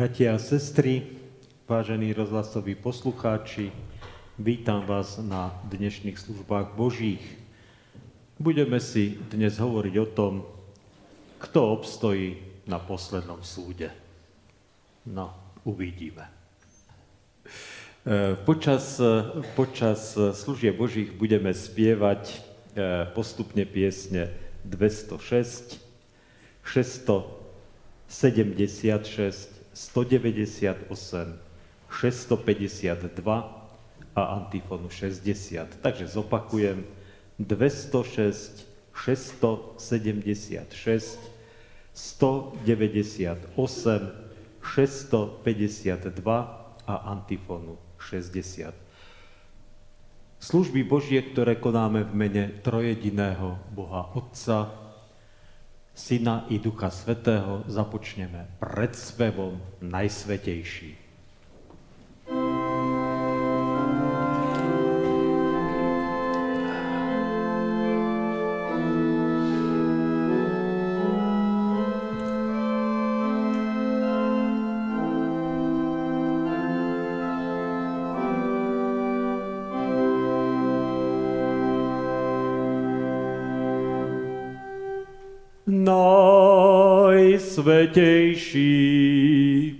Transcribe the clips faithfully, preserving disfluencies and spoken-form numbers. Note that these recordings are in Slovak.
Bratia a sestry, vážení rozhlasoví poslucháči, vítam vás na dnešných službách Božích. Budeme si dnes hovoriť o tom, kto obstojí na poslednom súde. No, uvidíme. Počas, počas služieb Božích budeme spievať postupne piesne dvestošesť, šesťstosedemdesiatšesť, stodeväťdesiatosem, šesťstopäťdesiatdva a antifónu šesťdesiat. Takže zopakujem dvestošesť, šesťstosedemdesiatšesť, stodeväťdesiatosem, šesťstopäťdesiatdva a antifónu šesťdesiat. Služby Božie, ktoré konáme v mene trojediného Boha Otca, Syna i Ducha Svätého, započneme pred spevom Najsvätejší. Najsvätejší.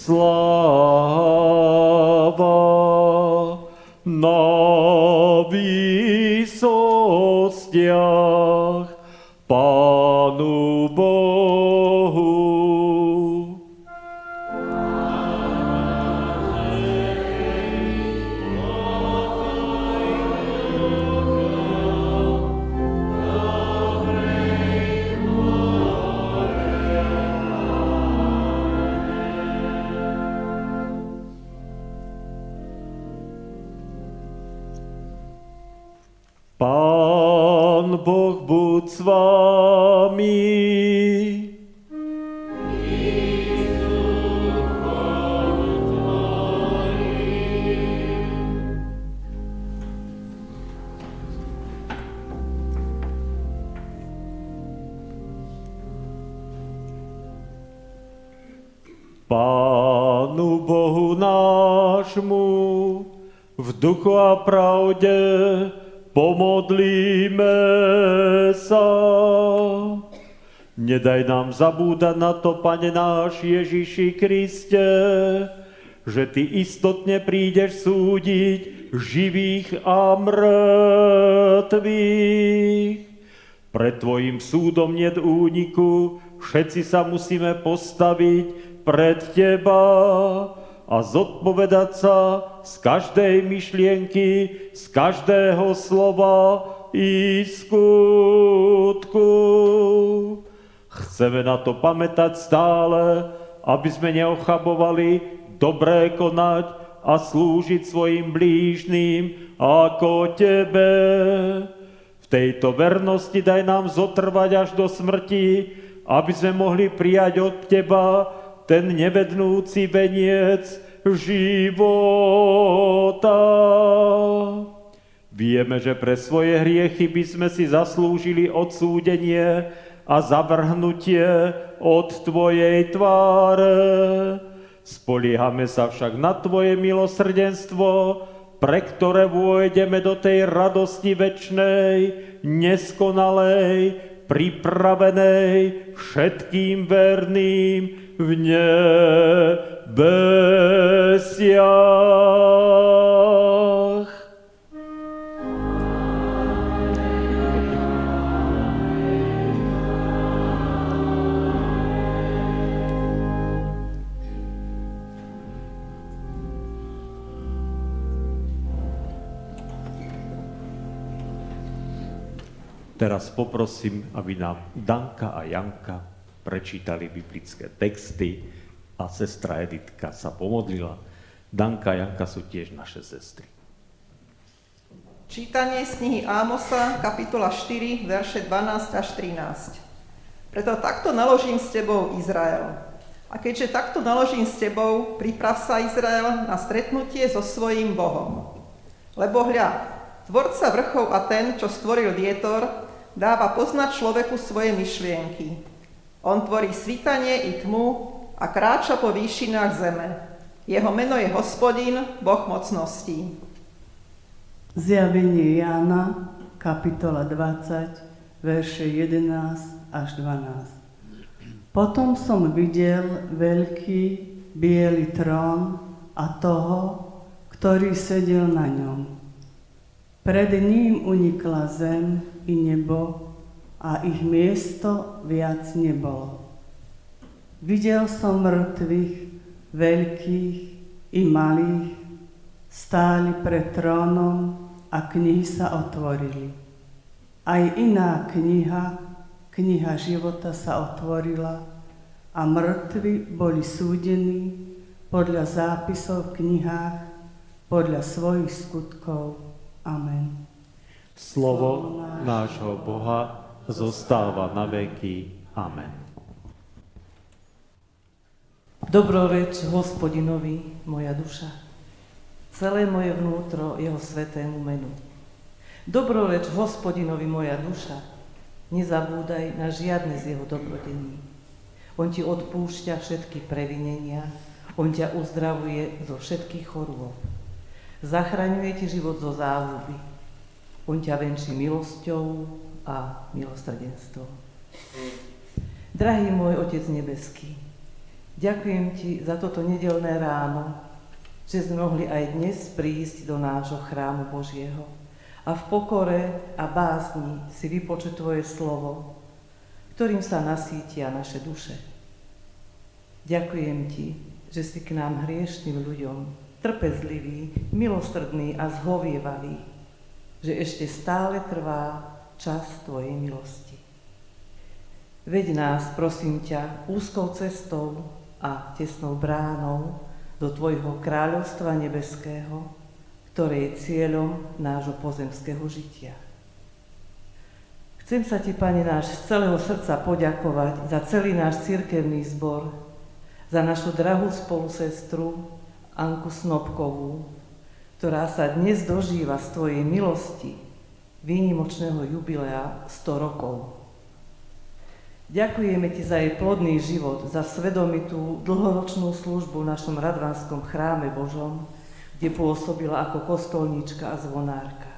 Sláva na výsostiach Pánu Bohu. Pán Boh buď s vámi. Pánu Bohu nášmu v duchu a pravde pomodlíme sa. Nedaj nám zabúdať na to, Pane náš Ježiši Kriste, že Ty istotne prídeš súdiť živých a mŕtvych. Pred Tvojim súdom niet úniku, všetci sa musíme postaviť pred Teba a zodpovedať sa z každej myšlienky, z každého slova i skutku. Chceme na to pamätať stále, aby sme neochabovali dobré konať a slúžiť svojim blížnym ako Tebe. V tejto vernosti daj nám zotrvať až do smrti, aby sme mohli prijať od Teba ten nevednúci veniec života. Vieme, že pre svoje hriechy by sme si zaslúžili odsúdenie a zavrhnutie od Tvojej tváre. Spoliehame sa však na Tvoje milosrdenstvo, pre ktoré vôjdeme do tej radosti večnej, neskonalej, pripravenej všetkým verným v nebesiach. Teraz poprosím, aby nám Danka a Janka prečítali biblické texty a sestra Editka sa pomodlila. Danka a Janka sú tiež naše sestry. Čítanie z knihy Ámosa, kapitola štyri, verše dvanásť až trinásť. Preto takto naložím s tebou, Izrael. A keďže takto naložím s tebou, priprav sa, Izrael, na stretnutie so svojím Bohom. Lebo hľa, tvorca vrchov a ten, čo stvoril vietor, dáva poznať človeku svoje myšlienky. On tvorí svitanie i tmu a kráča po výšinách zeme. Jeho meno je Hospodin, Boh mocností. Zjavenie Jána, kapitola dvadsať, verše jedenásť až dvanásť. Potom som videl veľký biely trón a toho, ktorý sedel na ňom. Pred ním unikla zem i nebo a ich miesto viac nebolo. Videl som mŕtvych, veľkých i malých, stáli pred trónom a knihy sa otvorili. Aj iná kniha, kniha života sa otvorila a mŕtvi boli súdení podľa zápisov v knihách, podľa svojich skutkov. Amen. Slovo nášho Boha zostáva na veky. Amen. Dobroreč Hospodinovi, moja duša, celé moje vnútro jeho svätému menu. Dobroreč Hospodinovi, moja duša, nezabúdaj na žiadne z jeho dobrodení. On ti odpúšťa všetky previnenia, on ťa uzdravuje zo všetkých chorôb. Zachraňuje ti život zo záhuby. On ťa venčí milosťou a milosrdenstvom. Drahý môj Otec nebeský, Ďakujem Ti za toto nedeľné ráno, že sme mohli aj dnes prísť do nášho chrámu Božieho a v pokore a bázni si vypočuť Tvoje slovo, ktorým sa nasítia naše duše. Ďakujem Ti, že si k nám hriešným ľuďom trpezlivý, milosrdný a zhovievavý, že ešte stále trvá čas Tvojej milosti. Veď nás, prosím ťa, úzkou cestou a tesnou bránou do Tvojho kráľovstva nebeského, ktoré je cieľom nášho pozemského žitia. Chcem sa Ti, Pane náš, z celého srdca poďakovať za celý náš cirkevný zbor, za našu drahú spolusestru Anku Snopkovú, ktorá sa dnes dožíva z Tvojej milosti výnimočného jubilea sto rokov. Ďakujeme Ti za jej plodný život, za svedomitú dlhoročnú službu v našom Radvanskom chráme Božom, kde pôsobila ako kostolníčka a zvonárka.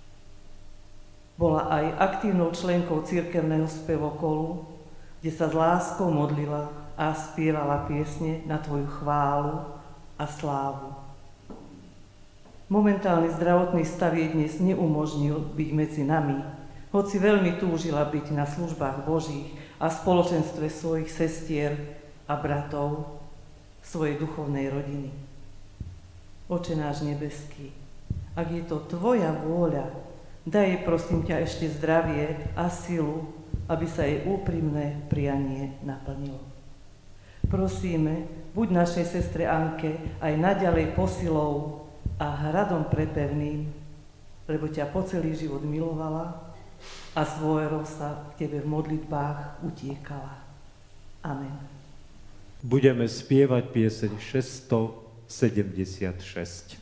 Bola aj aktívnou členkou cirkevného spevokolu, kde sa s láskou modlila a spievala piesne na Tvoju chválu a slávu. Momentálny zdravotný stav jej dnes neumožnil byť medzi nami, hoci veľmi túžila byť na službách Božích a spoločenstve svojich sestier a bratov, svojej duchovnej rodiny. Oče náš nebeský, ak je to Tvoja vôľa, daj jej, prosím ťa, ešte zdravie a silu, aby sa jej úprimné prianie naplnilo. Prosíme, buď našej sestre Anke aj naďalej posilou a hradom prepevným, lebo ťa po celý život milovala a svojou sa k Tebe v modlitbách utiekala. Amen. Budeme spievať pieseň šesťstosedemdesiatšesť.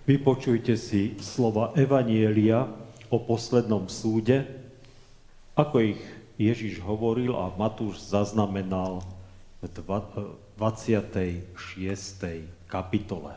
Vypočujte si slova Evanielia o poslednom súde, ako ich Ježiš hovoril a Matúš zaznamenal v dvadsiatej šiestej kapitole.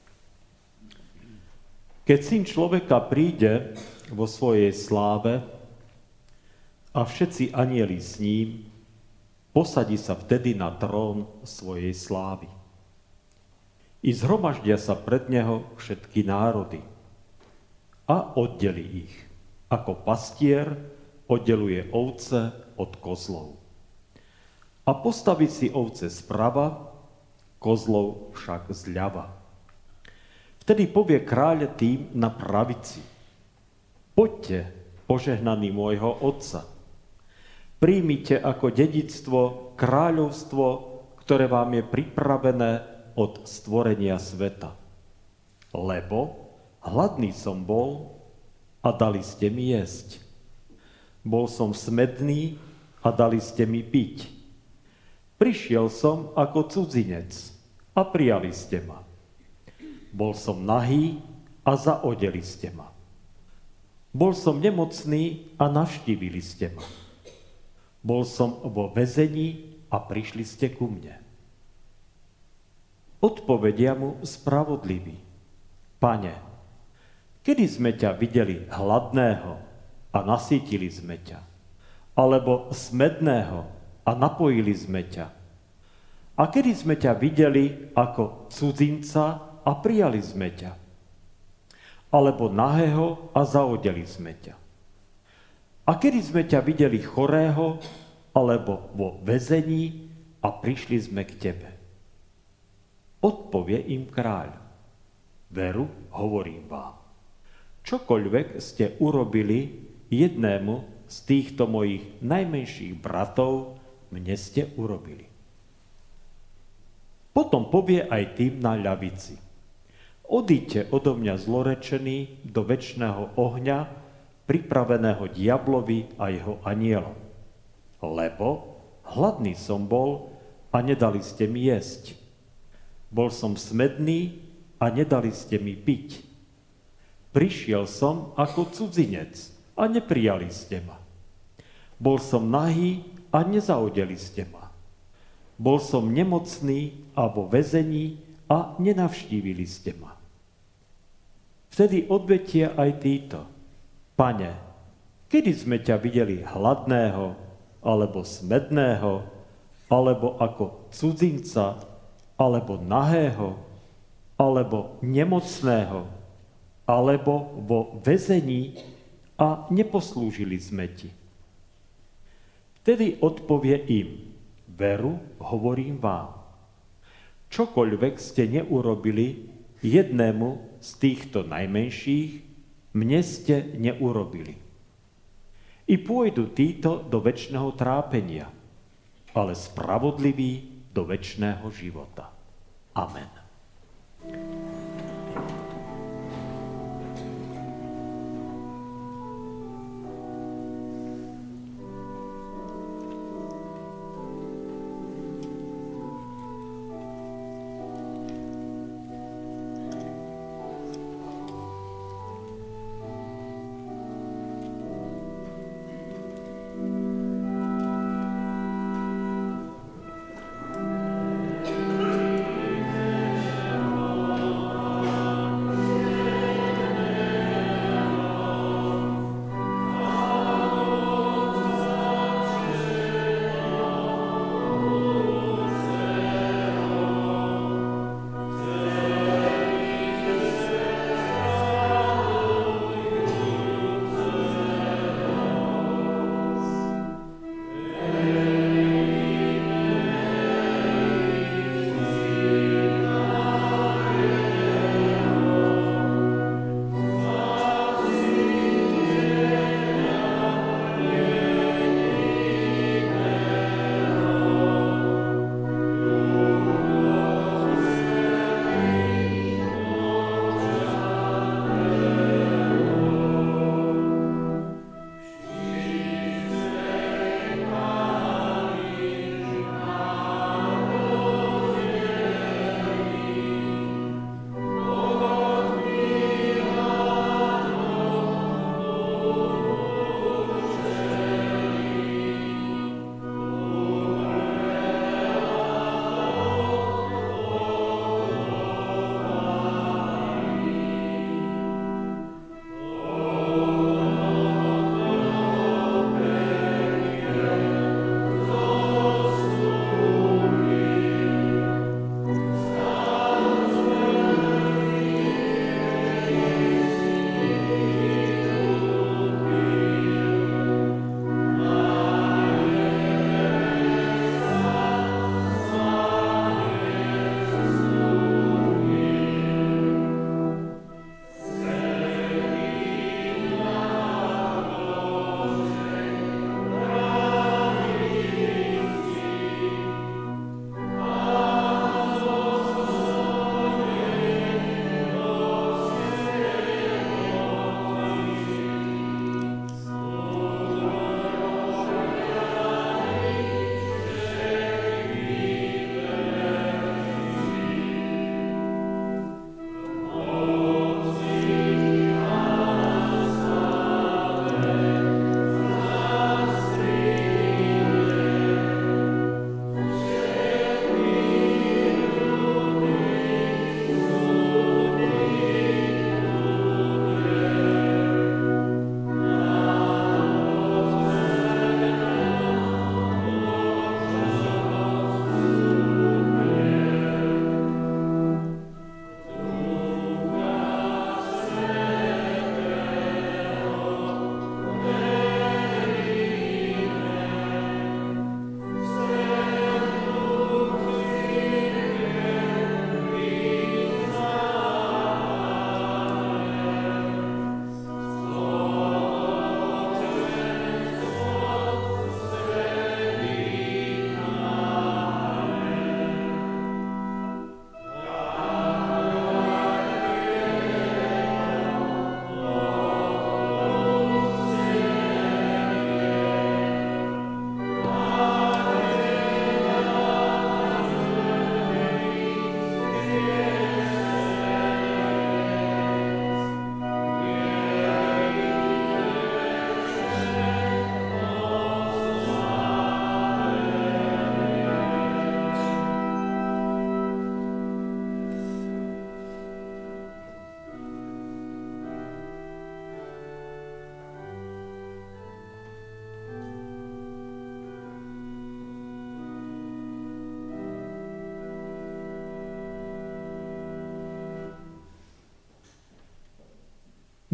Keď Syn človeka príde vo svojej sláve a všetci anjeli s ním, posadí sa vtedy na trón svojej slávy. I zhromaždia sa pred neho všetky národy a oddelí ich, ako pastier oddeluje ovce od kozlov. A postaví si ovce zprava, kozlov však zľava. Vtedy povie kráľ tým na pravici: Poďte, požehnaní môjho Otca, príjmite ako dedičstvo kráľovstvo, ktoré vám je pripravené od stvorenia sveta. Lebo hladný som bol a dali ste mi jesť. Bol som smedný a dali ste mi piť. Prišiel som ako cudzinec a prijali ste ma. Bol som nahý a zaodeli ste ma. Bol som nemocný a navštívili ste ma. Bol som vo väzení a prišli ste ku mne. Odpovedia mu spravodliví: Pane, kedy sme ťa videli hladného a nasýtili sme ťa, alebo smedného a napojili sme ťa? A kedy sme ťa videli ako cudzinca a prijali sme ťa, alebo nahého a zaodeli sme ťa? A kedy sme ťa videli chorého alebo vo väzení a prišli sme k tebe? Odpovie im kráľ: Veru, hovorím vám, čokoľvek ste urobili jednému z týchto mojich najmenších bratov, mne ste urobili. Potom povie aj tým na ľavici: Odíďte odo mňa zlorečený do večného ohňa, pripraveného diablovi a jeho anielom. Lebo hladný som bol a nedali ste mi jesť. Bol som smedný a nedali ste mi piť. Prišiel som ako cudzinec a neprijali ste ma. Bol som nahý a nezaodeli ste ma. Bol som nemocný a vo väzení a nenavštívili ste ma. Vtedy odvetia aj títo: Pane, kedy sme ťa videli hladného, alebo smedného, alebo ako cudzinca, alebo nahého, alebo nemocného, alebo vo väzení a neposlúžili sme ti? Vtedy odpovie im: Veru, hovorím vám, čokoľvek ste neurobili jednému z týchto najmenších, mne ste neurobili. I pôjdu títo do večného trápenia, ale spravodliví do večného života. Amen.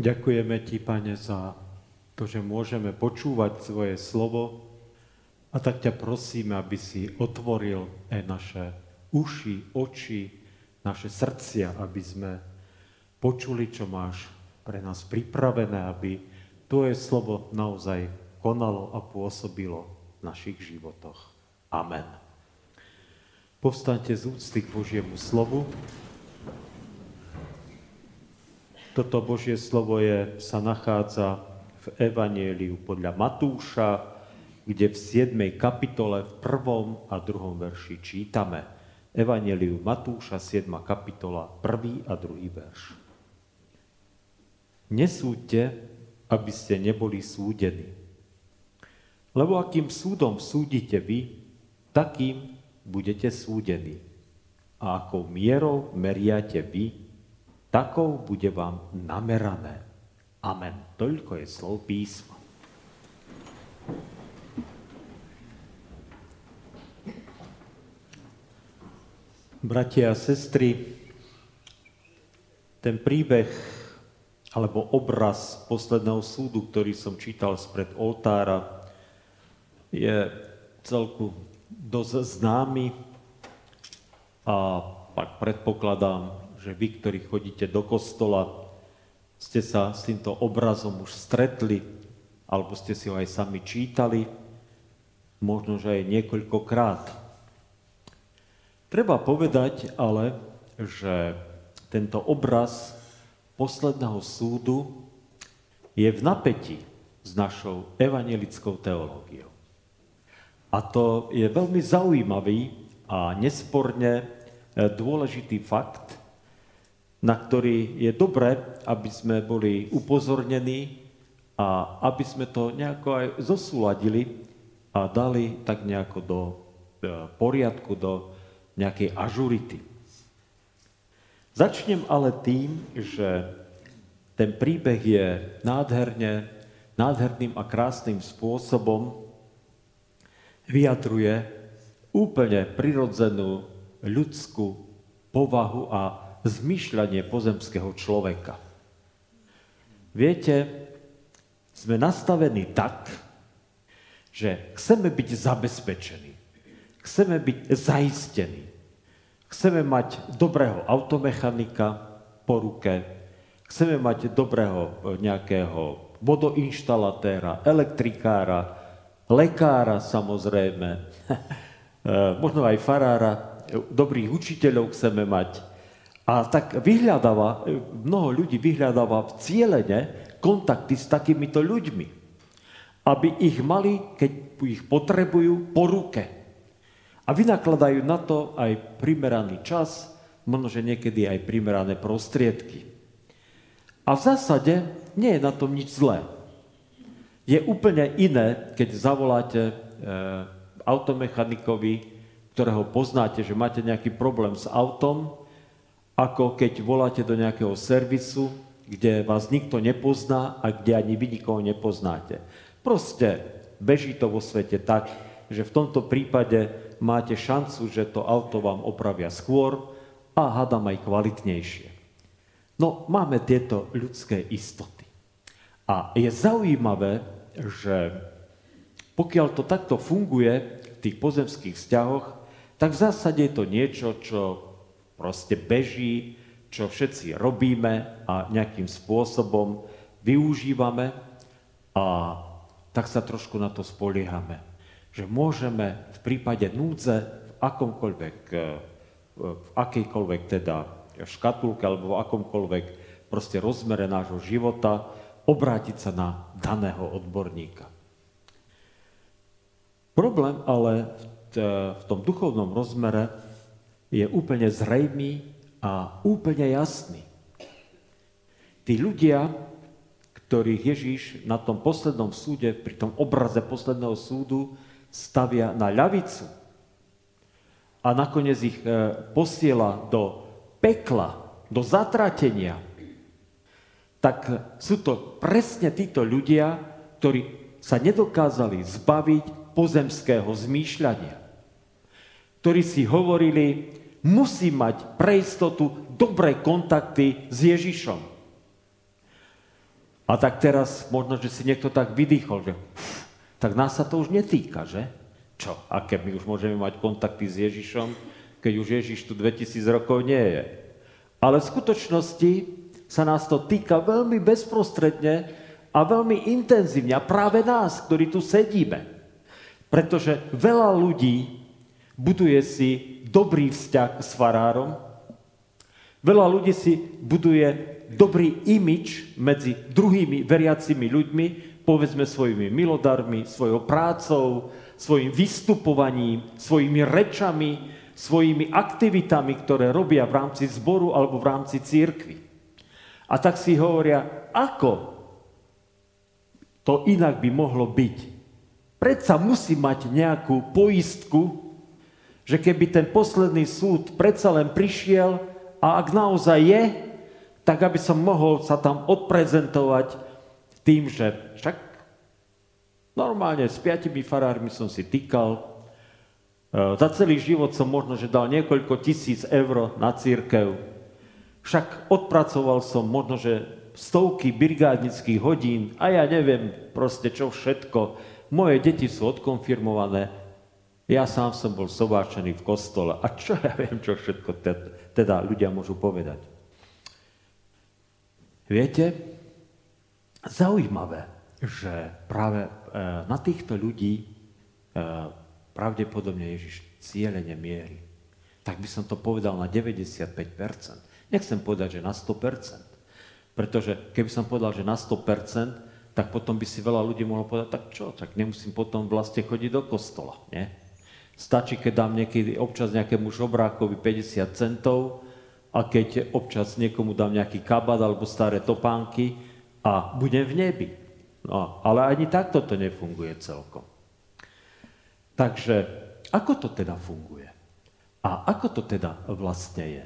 Ďakujeme Ti, Pane, za to, že môžeme počúvať svoje slovo a tak ťa prosíme, aby si otvoril aj naše uši, oči, naše srdcia, aby sme počuli, čo máš pre nás pripravené, aby Tvoje slovo naozaj konalo a pôsobilo v našich životoch. Amen. Povstaňte z úcty k Božiemu slovu. Toto Božie slovo je, sa nachádza v Evanjeliu podľa Matúša, kde v siedmej kapitole v prvom a druhom verši čítame. Evanjeliu Matúša, siedma kapitola, prvý a druhý verš. Nesúďte, aby ste neboli súdení. Lebo akým súdom súdite vy, takým budete súdení. A akou mierou meriate vy, takou bude vám namerané. Amen. Toľko je slov písma. Bratia a sestry, ten príbeh alebo obraz posledného súdu, ktorý som čítal spred oltára, je celku dosť známy a pak predpokladám, že vy, ktorí chodíte do kostola, ste sa s týmto obrazom už stretli, alebo ste si ho aj sami čítali, možno, že aj niekoľkokrát. Treba povedať ale, že tento obraz posledného súdu je v napätí s našou evanjelickou teológiou. A to je veľmi zaujímavý a nesporne dôležitý fakt, na ktorý je dobré, aby sme boli upozornení a aby sme to nejako aj zosúladili a dali tak nejako do poriadku, do nejakej ažurity. Začnem ale tým, že ten príbeh je nádherne, nádherným a krásnym spôsobom vyjadruje úplne prirodzenú ľudskú povahu a zmýšľanie pozemského človeka. Viete, sme nastavení tak, že chceme byť zabezpečení, chceme byť zaistení, chceme mať dobrého automechanika po ruke, chceme mať dobrého nejakého vodoinštalatéra, elektrikára, lekára samozrejme, možno aj farára, dobrých učiteľov chceme mať. A tak vyhľadáva, mnoho ľudí vyhľadáva cieľene kontakty s takýmito ľuďmi, aby ich mali, keď ich potrebujú, po ruke. A vynakladajú na to aj primeraný čas, možno, že niekedy aj primerané prostriedky. A v zásade nie je na tom nič zlé. Je úplne iné, keď zavoláte e, automechanikovi, ktorého poznáte, že máte nejaký problém s autom, ako keď voláte do nejakého servisu, kde vás nikto nepozná a kde ani vy nikoho nepoznáte. Proste beží to vo svete tak, že v tomto prípade máte šancu, že to auto vám opravia skôr a hádam aj kvalitnejšie. No, máme tieto ľudské istoty. A je zaujímavé, že pokiaľ to takto funguje v tých pozemských vzťahoch, tak v zásade je to niečo, čo proste beží, čo všetci robíme a nejakým spôsobom využívame a tak sa trošku na to spoliehame. Že môžeme v prípade núdze v akomkoľvek, v akejkoľvek teda škatulke alebo v akomkoľvek proste rozmere nášho života obrátiť sa na daného odborníka. Problém ale v tom duchovnom rozmere je úplne zrejmý a úplne jasný. Tí ľudia, ktorých Ježiš na tom poslednom súde, pri tom obraze posledného súdu, stavia na ľavicu a nakoniec ich posiela do pekla, do zatratenia, tak sú to presne títo ľudia, ktorí sa nedokázali zbaviť pozemského zmýšľania, ktorí si hovorili, musí mať pre istotu dobré kontakty s Ježišom. A tak teraz možno, že si niekto tak vydýchol, že pff, tak nás sa to už netýka, že? Čo? Aké my už môžeme mať kontakty s Ježišom, keď už Ježiš tu dvetisíc rokov nie je. Ale v skutočnosti sa nás to týka veľmi bezprostredne a veľmi intenzívne. A práve nás, ktorí tu sedíme. Pretože veľa ľudí buduje si dobrý vzťah s farárom, veľa ľudí si buduje dobrý imič medzi druhými veriacimi ľuďmi, povedzme svojimi milodarmi, svojou prácou, svojim vystupovaním, svojimi rečami, svojimi aktivitami, ktoré robia v rámci zboru alebo v rámci cirkvi. A tak si hovoria, ako to inak by mohlo byť. Predsa musí mať nejakú poistku, že keby ten posledný súd predsa len prišiel a ak naozaj je, tak aby som mohol sa tam odprezentovať tým, že však normálne s piatimi farármi som si týkal, za celý život som možno, že dal niekoľko tisíc eur na cirkev, však odpracoval som možno, že stovky brigádnických hodín a ja neviem proste čo všetko. Moje deti sú odkonfirmované, ja sám som bol sobáčený v kostole a čo ja viem, čo všetko teda ľudia môžu povedať. Viete, zaujímavé, že práve na týchto ľudí pravdepodobne Ježiš cielene mierí. Tak by som to povedal na deväťdesiatpäť percent. Nechcem povedať, že na sto percent. Pretože keby som povedal, že na sto percent, tak potom by si veľa ľudí mohlo povedať, tak čo, tak nemusím potom vlastne chodiť do kostola, nie? Stačí, keď dám niekedy občas nejakému žobrákovi päťdesiat centov a keď občas niekomu dám nejaký kabát alebo staré topánky a budem v nebi. No, ale ani takto to nefunguje celkom. Takže ako to teda funguje? A ako to teda vlastne je?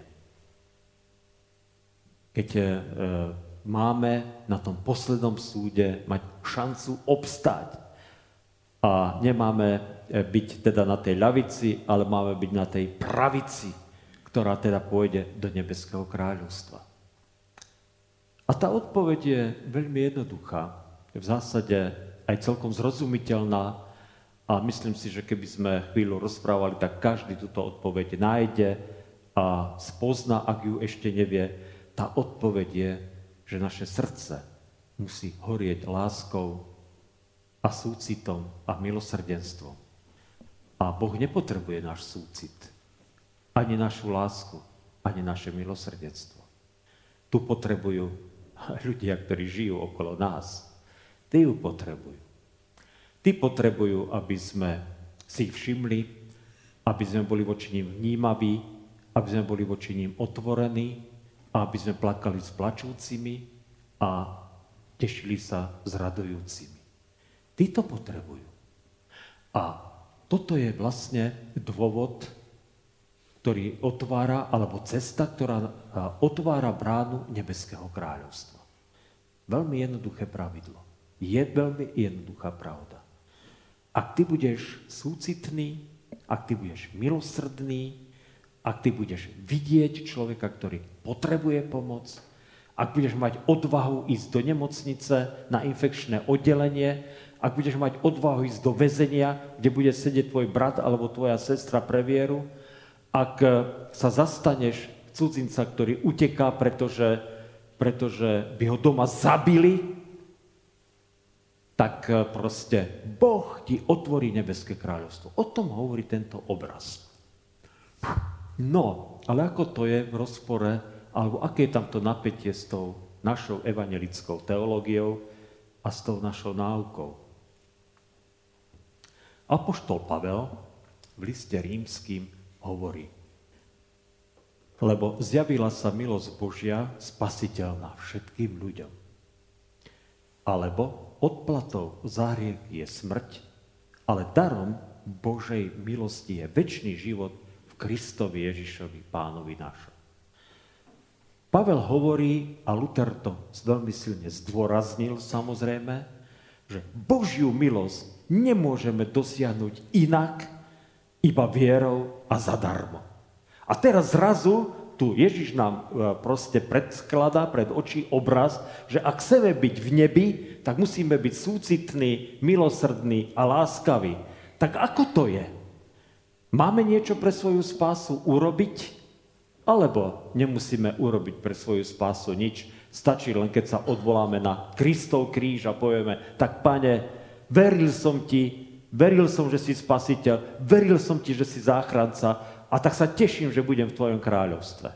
Keď e, máme na tom poslednom súde mať šancu obstáť a nemáme byť teda na tej ľavici, ale máme byť na tej pravici, ktorá teda pôjde do nebeského kráľovstva. A tá odpoveď je veľmi jednoduchá, v zásade aj celkom zrozumiteľná a myslím si, že keby sme chvíľu rozprávali, tak každý túto odpoveď nájde a spozná, ak ju ešte nevie. Tá odpoveď je, že naše srdce musí horieť láskou a súcitom a milosrdenstvom. A Boh nepotrebuje náš súcit, ani našu lásku, ani naše milosrdenstvo. Tu potrebujú ľudia, ktorí žijú okolo nás. Tí ju potrebujú. Tí potrebujú, aby sme si ich všimli, aby sme boli voči ním vnímaví, aby sme boli voči ním otvorení, aby sme plakali s plačúcimi a tešili sa s radujúcimi. Tí to potrebujú. A toto je vlastne dôvod, ktorý otvára, alebo cesta, ktorá otvára bránu nebeského kráľovstva. Veľmi jednoduché pravidlo. Je veľmi jednoduchá pravda. Ak ty budeš súcitný, ak ty budeš milosrdný, ak ty budeš vidieť človeka, ktorý potrebuje pomoc, ak budeš mať odvahu ísť do nemocnice na infekčné oddelenie, ak budeš mať odvahu ísť do väzenia, kde bude sedieť tvoj brat alebo tvoja sestra pre vieru, ak sa zastaneš cudzinca, ktorý uteká, pretože, pretože by ho doma zabili, tak proste Boh ti otvorí nebeské kráľovstvo. O tom hovorí tento obraz. No, ale ako to je v rozpore, alebo aké je tamto napätie s tou našou evanjelickou teológiou a s tou našou náukou? Apoštol Pavel v liste rímskym hovorí: lebo zjavila sa milosť Božia spasiteľná všetkým ľuďom. Alebo odplatou za hriech je smrť, ale darom Božej milosti je večný život v Kristovi Ježišovi, Pánovi našom. Pavel hovorí, a Luther to veľmi silne zdôraznil samozrejme, že Božiu milosť nemôžeme dosiahnuť inak, iba vierou a zadarmo. A teraz zrazu tu Ježiš nám proste predskladá pred oči obraz, že ak chceme byť v nebi, tak musíme byť súcitní, milosrdní a láskaví. Tak ako to je? Máme niečo pre svoju spásu urobiť? Alebo nemusíme urobiť pre svoju spásu nič? Stačí len, keď sa odvoláme na Kristov kríž a povieme, tak Pane, veril som ti, veril som, že si spasiteľ, veril som ti, že si záchranca, a tak sa teším, že budem v tvojom kráľovstve.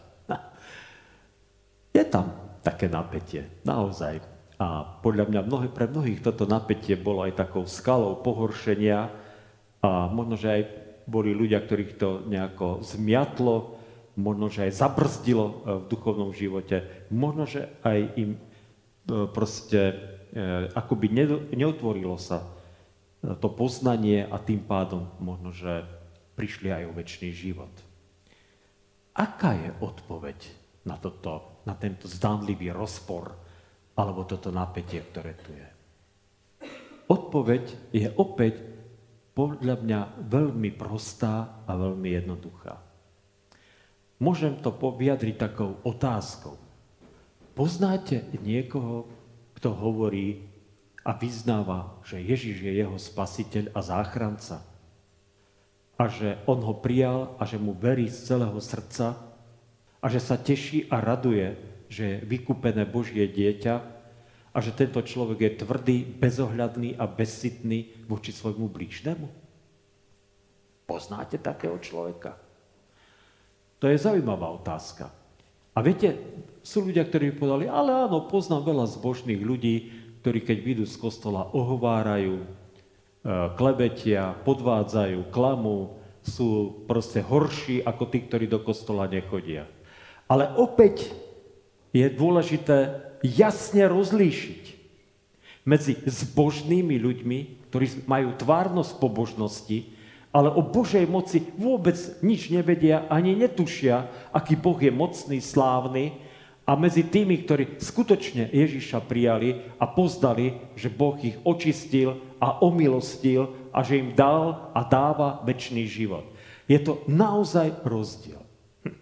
Je tam také napätie, naozaj. A podľa mňa mnohé, pre mnohých toto napätie bolo aj takou skalou pohoršenia a možno, že aj boli ľudia, ktorých to nejako zmiatlo, možno, že aj zabrzdilo v duchovnom živote, možno, že aj im proste akoby neotvorilo sa to poznanie a tým pádom možno, že prišli aj o večný život. Aká je odpoveď na, toto, na tento zdánlivý rozpor alebo toto napätie, ktoré tu je? Odpoveď je opäť podľa mňa veľmi prostá a veľmi jednoduchá. Môžem to vyjadriť takou otázkou. Poznáte niekoho, kto hovorí a vyznáva, že Ježiš je jeho spasiteľ a záchranca? A že on ho prijal a že mu verí z celého srdca a že sa teší a raduje, že je vykúpené Božie dieťa a že tento človek je tvrdý, bezohľadný a bezcitný voči svojmu blížnemu? Poznáte takého človeka? To je zaujímavá otázka. A viete, sú ľudia, ktorí povedali, ale áno, poznám veľa zbožných ľudí, ktorí keď vyjdú z kostola, ohovárajú, klebetia, podvádzajú, klamú, sú proste horší ako tí, ktorí do kostola nechodia. Ale opäť je dôležité jasne rozlíšiť medzi zbožnými ľuďmi, ktorí majú tvárnosť pobožnosti, ale o Božej moci vôbec nič nevedia, ani netušia, aký Boh je mocný, slávny, a medzi tými, ktorí skutočne Ježiša prijali a poznali, že Boh ich očistil a omilostil a že im dal a dáva večný život. Je to naozaj rozdiel. Hm.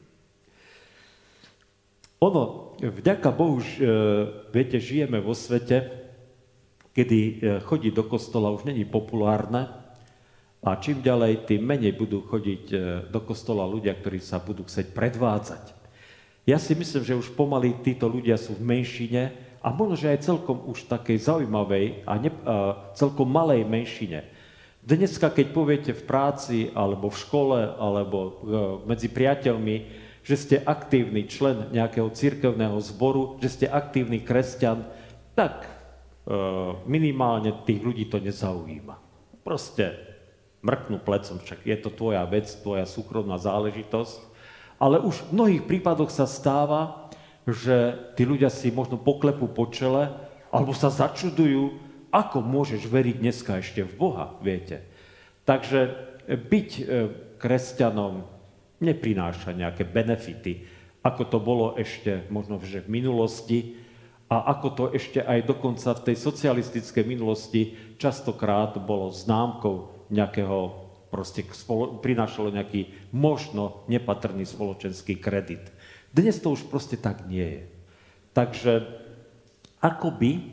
Ono, vďaka Bohu, viete, žijeme vo svete, kedy chodiť do kostola už není populárne a čím ďalej, tým menej budú chodiť do kostola ľudia, ktorí sa budú chcieť predvádzať. Ja si myslím, že už pomaly títo ľudia sú v menšine a možno, že aj celkom už takej zaujímavej a, ne, a celkom malej menšine. Dneska, keď poviete v práci, alebo v škole, alebo e, medzi priateľmi, že ste aktívny člen nejakého cirkevného zboru, že ste aktívny kresťan, tak e, minimálne tých ľudí to nezaujíma. Proste mrknú plecom, však je to tvoja vec, tvoja súkromná záležitosť. Ale už v mnohých prípadoch sa stáva, že tí ľudia si možno poklepú po čele alebo sa začudujú, ako môžeš veriť dneska ešte v Boha, viete. Takže byť kresťanom neprináša nejaké benefity, ako to bolo ešte možno že v minulosti a ako to ešte aj dokonca v tej socialistickej minulosti častokrát bolo známkou nejakého proste spolo- prinášalo nejaký možno nepatrný spoločenský kredit. Dnes to už proste tak nie je. Takže akoby e,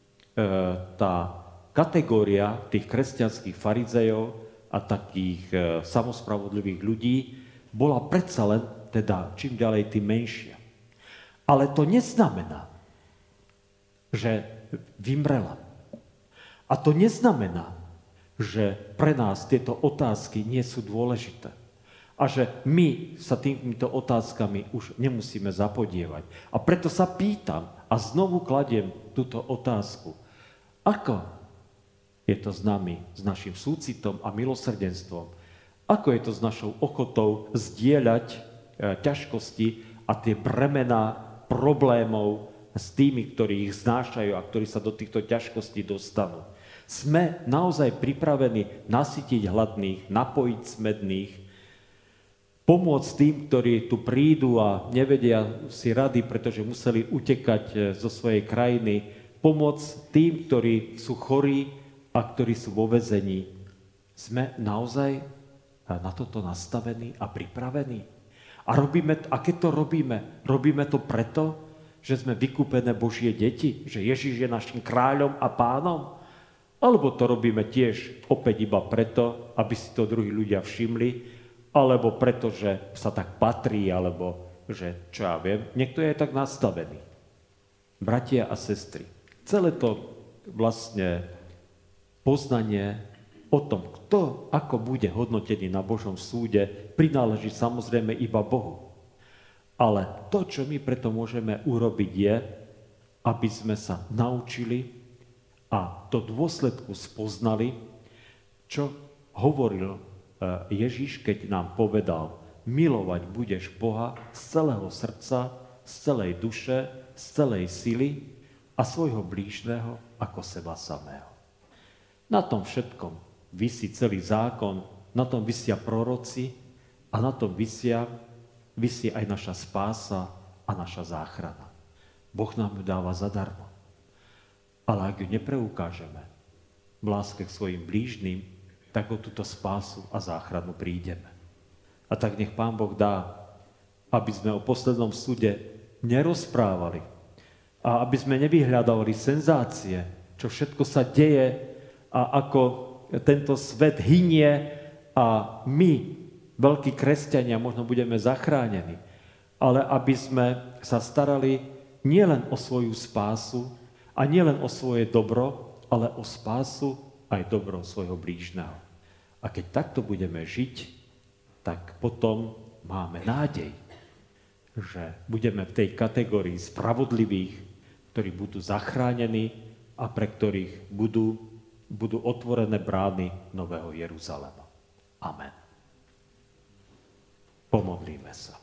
tá kategória tých kresťanských farizejov a takých e, samospravodlivých ľudí bola predsa len teda čím ďalej tým menšia. Ale to neznamená, že vymrela. A to neznamená, že pre nás tieto otázky nie sú dôležité. A že my sa týmito otázkami už nemusíme zapodievať. A preto sa pýtam a znovu kladiem túto otázku. Ako je to s nami, s našim súcitom a milosrdenstvom? Ako je to s našou ochotou zdieľať e, ťažkosti a tie bremená problémov s tými, ktorí ich znášajú a ktorí sa do týchto ťažkostí dostanú? Sme naozaj pripravení nasytiť hladných, napojiť smedných, pomôcť tým, ktorí tu prídu a nevedia si rady, pretože museli utekať zo svojej krajiny, pomôcť tým, ktorí sú chorí a ktorí sú vo väzení. Sme naozaj na toto nastavení a pripravení? A, robíme, a keď to robíme, robíme to preto, že sme vykúpené Božie deti, že Ježiš je našim kráľom a pánom? Alebo to robíme tiež opäť iba preto, aby si to druhí ľudia všimli, alebo preto, že sa tak patrí, alebo že, čo ja viem, niekto je tak nastavený. Bratia a sestry, celé to vlastne poznanie o tom, kto ako bude hodnotený na Božom súde, prináleží samozrejme iba Bohu. Ale to, čo my preto môžeme urobiť, je, aby sme sa naučili a do dôsledku spoznali, čo hovoril Ježiš, keď nám povedal, milovať budeš Boha z celého srdca, z celej duše, z celej sily a svojho blížneho ako seba samého. Na tom všetkom visí celý zákon, na tom visia proroci a na tom visia, visí aj naša spása a naša záchrana. Boh nám ju dáva zadarmo. Ale ak ju nepreukážeme v láske k svojim blížnym, tak o túto spásu a záchranu prídeme. A tak nech Pán Boh dá, aby sme o poslednom súde nerozprávali a aby sme nevyhľadávali senzácie, čo všetko sa deje a ako tento svet hynie a my, veľkí kresťania, možno budeme zachránení, ale aby sme sa starali nielen o svoju spásu a nielen o svoje dobro, ale o spásu aj dobro svojho blížneho. A keď takto budeme žiť, tak potom máme nádej, že budeme v tej kategórii spravodlivých, ktorí budú zachránení a pre ktorých budú budú otvorené brány Nového Jeruzalema. Amen. Pomodlíme sa.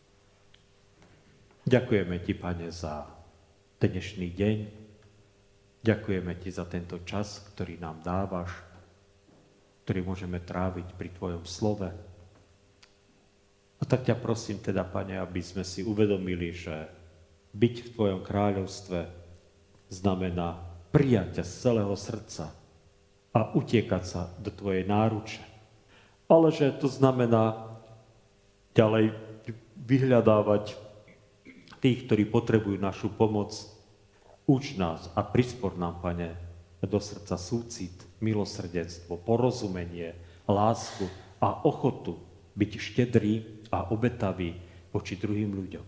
Ďakujeme Ti, Pane, za dnešný deň. Ďakujeme Ti za tento čas, ktorý nám dávaš, ktorý môžeme tráviť pri Tvojom slove. A tak ťa prosím teda, Pane, aby sme si uvedomili, že byť v Tvojom kráľovstve znamená prijať ťa z celého srdca a utiekať sa do tvojej náruče. Ale že to znamená ďalej vyhľadávať tých, ktorí potrebujú našu pomoc. Uč nás a prispor nám, Pane, do srdca súcit, milosrdenstvo, porozumenie, lásku a ochotu byť štedrý a obetavý voči druhým ľuďom.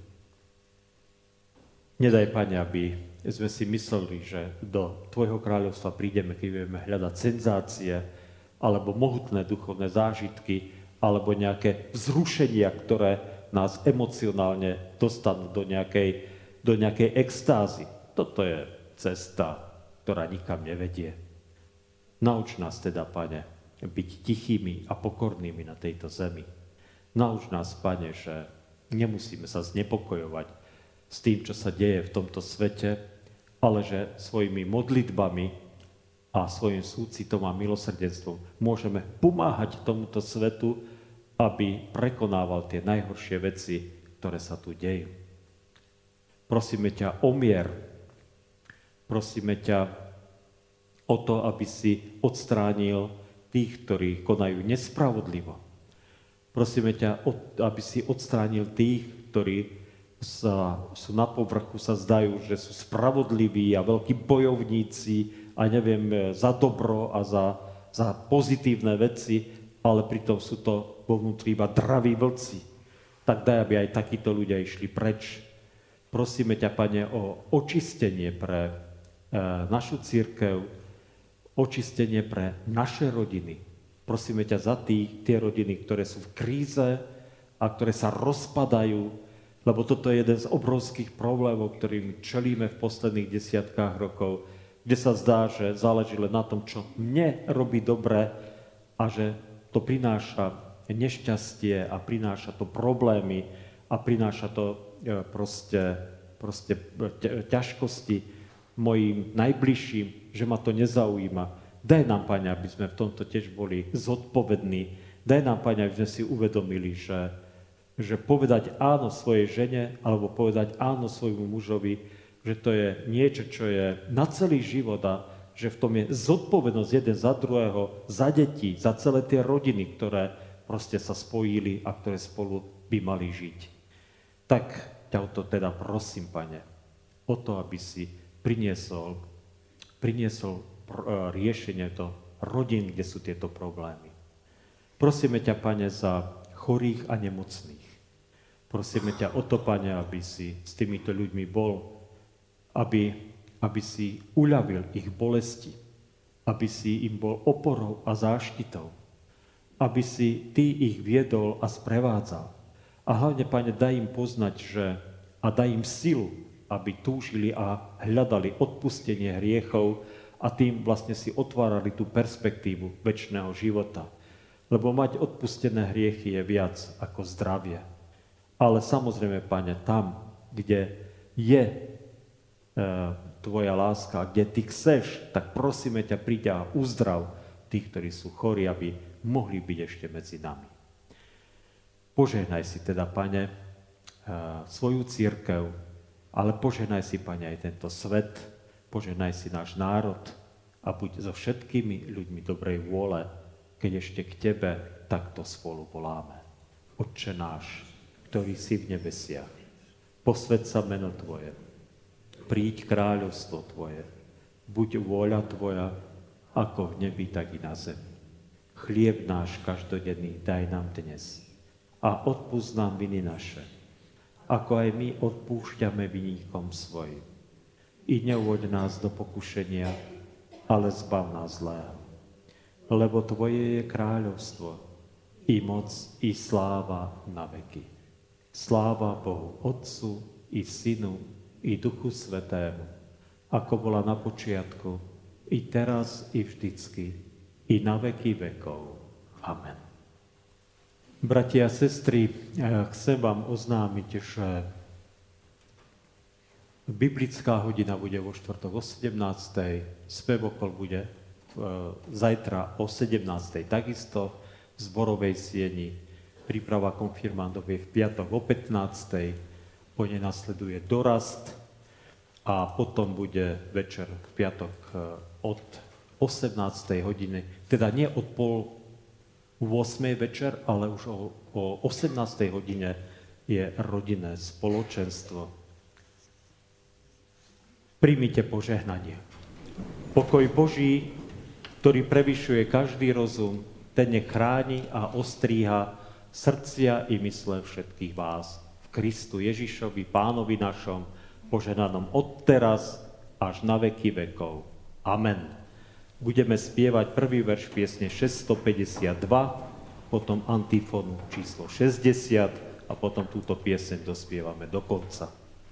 Nedaj, Pane, aby sme si mysleli, že do Tvojho kráľovstva prídeme, keď budeme hľadať senzácie, alebo mohutné duchovné zážitky, alebo nejaké vzrušenia, ktoré nás emocionálne dostanú do nejakej, do nejakej extázy. Toto je cesta, ktorá nikam nevedie. Nauč nás teda, Pane, byť tichými a pokornými na tejto zemi. Nauč nás, Pane, že nemusíme sa znepokojovať s tým, čo sa deje v tomto svete, ale že svojimi modlitbami a svojim súcitom a milosrdenstvom môžeme pomáhať tomuto svetu, aby prekonával tie najhoršie veci, ktoré sa tu dejú. Prosíme ťa o mier, prosíme ťa o to, aby si odstránil tých, ktorí konajú nespravodlivo. Prosíme ťa, aby si odstránil tých, ktorí Sa, sú na povrchu, sa zdajú, že sú spravodliví a veľkí bojovníci a neviem, za dobro a za, za pozitívne veci, ale pritom sú to vo vnútri iba draví vlci. Tak daj, aby aj takíto ľudia išli preč. Prosíme ťa, Pane, o očistenie pre e, našu cirkev, očistenie pre naše rodiny. Prosíme ťa za tých, tie rodiny, ktoré sú v kríze a ktoré sa rozpadajú, lebo toto je jeden z obrovských problémov, ktorým čelíme v posledných desiatkách rokov, kde sa zdá, že záleží len na tom, čo mne robí dobre a že to prináša nešťastie a prináša to problémy a prináša to proste, proste ťažkosti mojim najbližším, že ma to nezaujíma. Daj nám, Pane, aby sme v tomto tiež boli zodpovední. Daj nám, Pane, aby sme si uvedomili, že že povedať áno svojej žene alebo povedať áno svojmu mužovi, že to je niečo, čo je na celý život a že v tom je zodpovednosť jeden za druhého, za deti, za celé tie rodiny, ktoré proste sa spojili a ktoré spolu by mali žiť. Tak ťa o to teda prosím, Pane, o to, aby si priniesol, priniesol pr- riešenie do rodín, kde sú tieto problémy. Prosíme ťa, Pane, za chorých a nemocných. Prosíme ťa o to, Pane, aby si s týmito ľuďmi bol, aby, aby si uľavil ich bolesti, aby si im bol oporou a záštitou, aby si ty ich viedol a sprevádzal. A hlavne, Pane, daj im poznať, že a daj im silu, aby túžili a hľadali odpustenie hriechov a tým vlastne si otvárali tú perspektívu večného života. Lebo mať odpustené hriechy je viac ako zdravie. Ale samozrejme, Pane, tam, kde je e, tvoja láska, kde ty chceš, tak prosíme ťa, príď a uzdrav tých, ktorí sú chorí, aby mohli byť ešte medzi nami. Požehnaj si teda, Pane, e, svoju cirkev, ale požehnaj si, Pane, aj tento svet, požehnaj si náš národ a buď so všetkými ľuďmi dobrej vôle, keď ešte k Tebe takto spolu voláme. Otče náš, ktorý si v nebesiach, posväť sa meno Tvoje, príď kráľovstvo Tvoje, buď vôľa Tvoja, ako v nebi, tak i na zemi. Chlieb náš každodenný daj nám dnes a odpusť nám viny naše, ako aj my odpúšťame viníkom svojim. I neuvoď nás do pokušenia, ale zbav nás zlého. Lebo Tvoje je kráľovstvo, i moc, i sláva na veky. Sláva Bohu Otcu, i Synu, i Duchu Svätému, ako bola na počiatku, i teraz, i vždycky, i na veky vekov. Amen. Bratia a sestry, chcem vám oznámiť, že biblická hodina bude vo štvrtok o sedemnástej, spevokol bude zajtra o sedemnástej, takisto v zborovej sieni. Príprava konfirmandov je v piatok o pätnástej, po nej nasleduje dorast a potom bude večer v piatok od osemnástej hodiny, teda nie od pol ôsmej večer, ale už o, o osemnástej hodine je rodinné spoločenstvo. Príjmite požehnanie. Pokoj Boží, ktorý prevyšuje každý rozum, ten nech chráni a ostríha srdcia i mysle všetkých vás v Kristu Ježišovi, Pánovi našom, požehnanom od teraz až na veky vekov. Amen. Budeme spievať prvý verš piesne šesťstopäťdesiatdva, potom antifónu číslo šesťdesiat a potom túto pieseň dospievame do konca.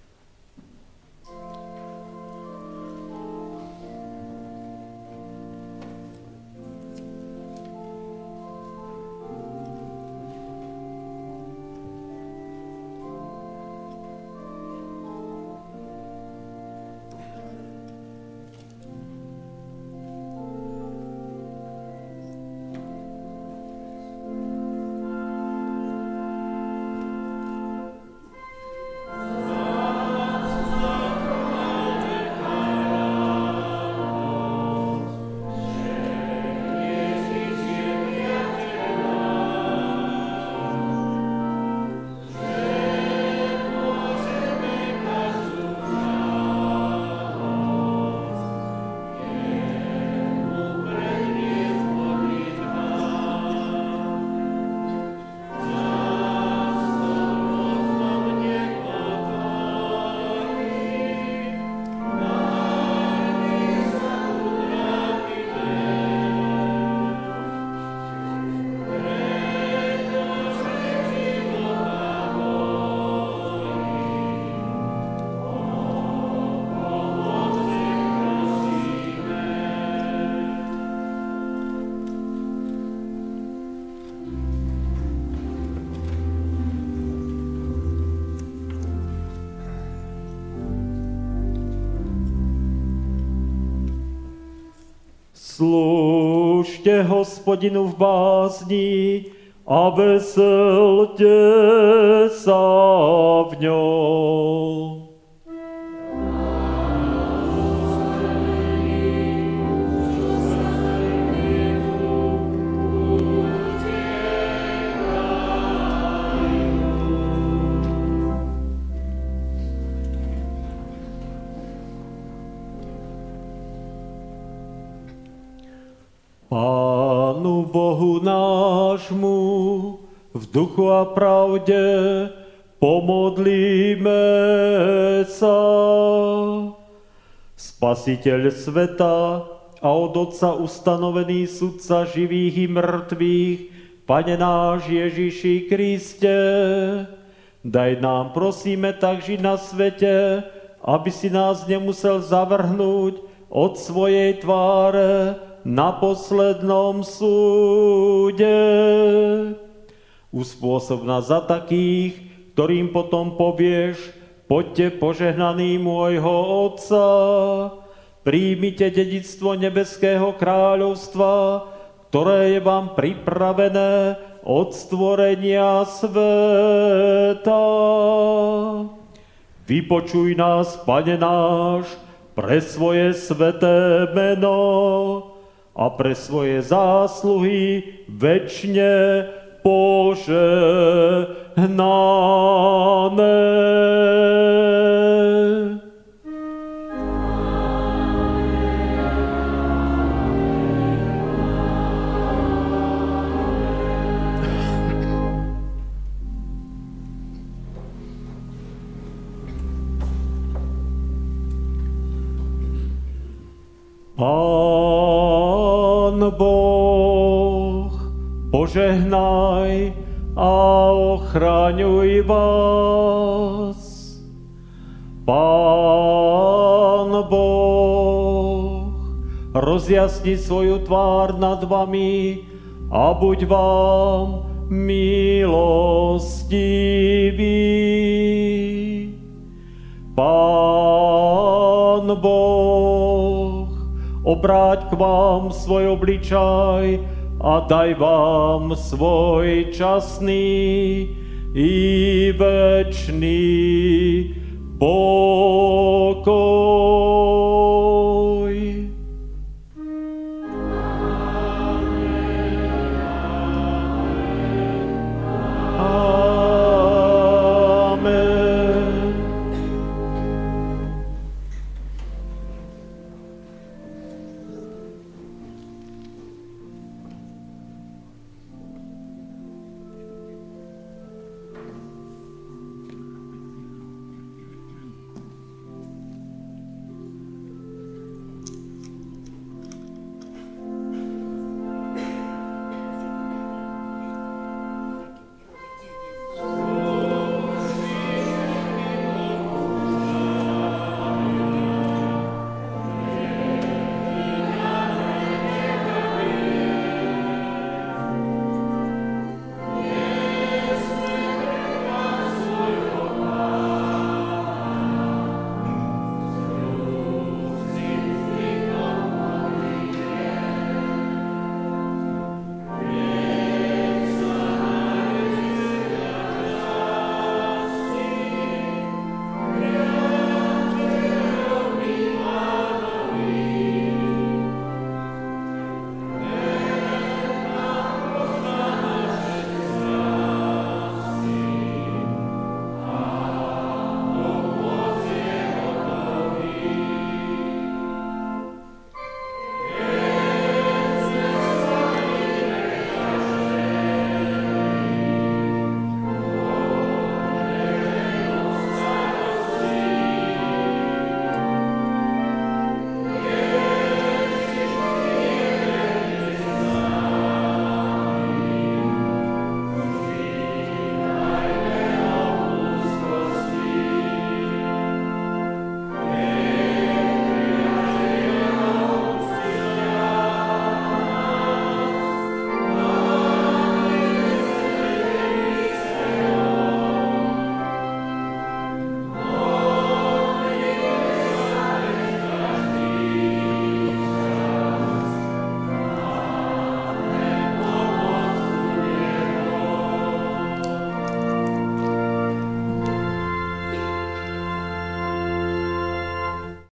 Slúžte Hospodinu v bázni a veselte sa v ňom. Thank Bohu nášmu v duchu a pravde pomodlíme sa. Spasiteľ sveta a od Otca ustanovený sudca živých i mŕtvych, Pane náš Ježiši Kriste, daj nám, prosíme, tak žiť na svete, aby si nás nemusel zavrhnúť od svojej tváre na poslednom súde. Uspôsob nás za takých, ktorým potom povieš, poďte požehnaní môjho Otca, príjmite dedičstvo nebeského kráľovstva, ktoré je vám pripravené od stvorenia sveta. Vypočuj nás, Pane náš, pre svoje sveté meno a pre svoje zásluhy večne požehnané. Pán Boh, požehnaj a ochraňuj vás. Pán Boh, rozjasni svoju tvár nad vami a buď vám milostivý. Pán Boh, obráť k vám svoj obličaj a daj vám svoj časný i večný pokoj.